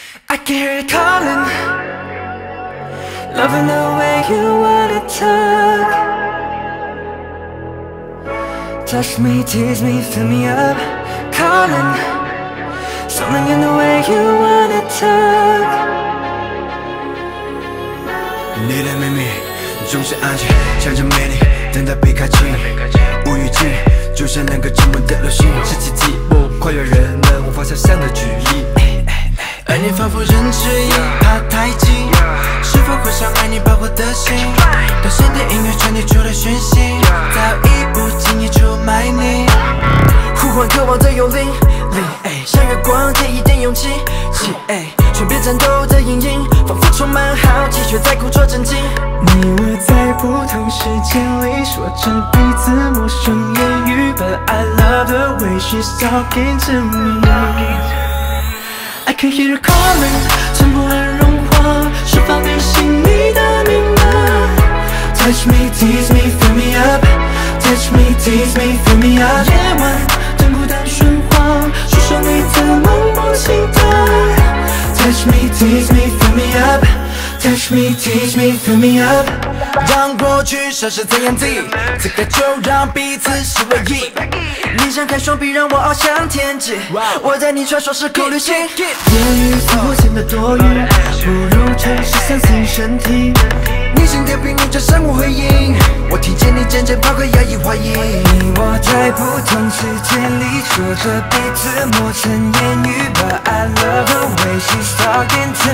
I can hear it calling, loving the way you wanna talk. Touch me, tease me, fill me up, calling. Something in the way you wanna talk. 你的秘密总是安静，像着美丽，等待被开启。无预警，就像那个沉默的流星，是奇迹，跨越人们无法想象的距离。而你仿佛人之一，怕太近，是否会伤害你保护的心？当身的音乐传递出的讯息，早已不经意出卖你。呼唤渴望的幽灵，像月光借一点勇气，全别战斗的阴影，仿佛充满好奇，却在故作镇静。 你我在不同时间里说着彼此陌生言语 ，But I love the way she's talking to me。I can hear her calling， 沉默而融化，释放你心里的密码。Touch me, tease me, fill me up. Touch me, tease me, fill me up. 夜晚真孤单喧哗，诉说你的梦不心跳。Touch me, tease me, fill me up. Touch me, tease me, fill me up. 让过去消失在眼底，此刻就让彼此是唯一。你张开双臂，让我翱翔天际。我带你穿梭时空旅行。 言语似乎显得多余，不如诚实相信身体。 你心跳频率着相互回应，我听见你渐渐抛开压抑怀疑。 你我在不同时间里说着彼此陌生言语 ，But I love the way she's talking to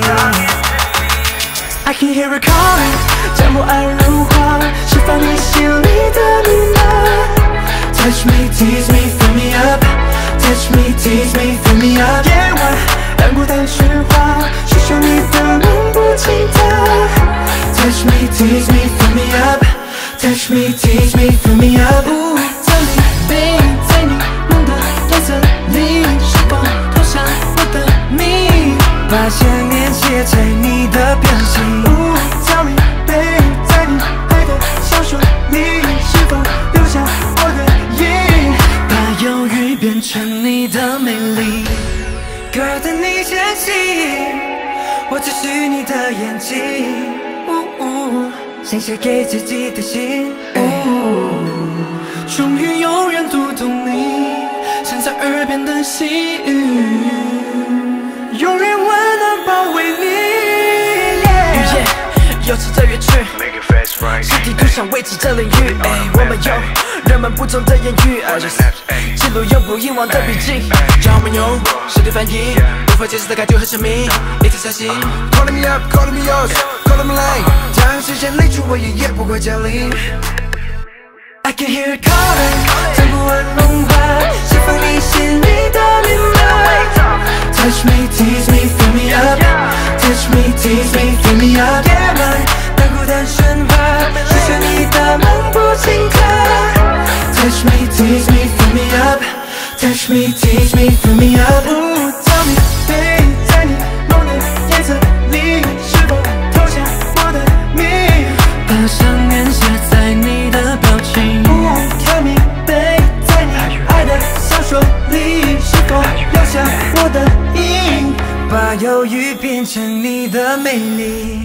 me。I can hear her calling， 将我爱融化，释放你心里的密码。Touch me, tease me, fill me up. Touch me, tease me, fill me up. 夜晚让孤单喧哗，诉说你的梦不轻踏。Touch me, tease me, fill me up. Touch me, tease me, fill me up. 这里背影在你梦的颜色里，是否投向我的谜？把想念写在你的表情。Tell me, babe， 在你爱的小说里，是否留下我的影？把忧郁变成你的美丽。Girl， 等你前行，我只是你的眼睛。想写给自己的信。终于有人读懂你像在耳边的细语，永远温暖包围你。 语言由此在远去，是地图上未知的领域。我们有人们不同的言语，记录永不遗忘的笔记。让我们用身体翻译无法解释的感觉和神秘，一直相信。Calling me up, calling me yours, calling me line。当时间离出我也不会降临。 I can hear it calling， 将不安融化，释放你心里的密码。Touch me, tease me, fill me up. Touch me, tease me, fill me up. 夜晚当孤单喧哗，诉说你的梦不轻踏。Touch me, tease me, fill me up. Touch me, tease me, fill me up. Tell me, babe， 在你梦的颜色里，是否投下我的谜？把想念写在你的表情。Tell me, babe， 在你爱的小说里，是否留下我的影？把忧郁变成你的美丽。